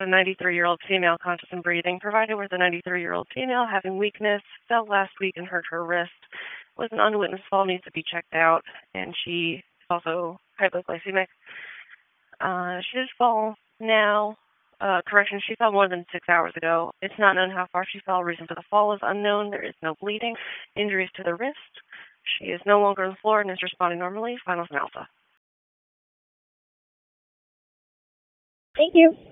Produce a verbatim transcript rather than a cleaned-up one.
A ninety-three-year-old female conscious and breathing. Provided with a ninety-three-year-old female having weakness, fell last week and hurt her wrist. Was an unwitnessed fall, needs to be checked out, and she is also hypoglycemic. Uh, she did fall now. Uh, correction, she fell more than six hours ago. It's not known how far she fell. Reason for the fall is unknown. There is no bleeding. Injuries to the wrist. She is no longer on the floor and is responding normally. Finals and alpha. Thank you.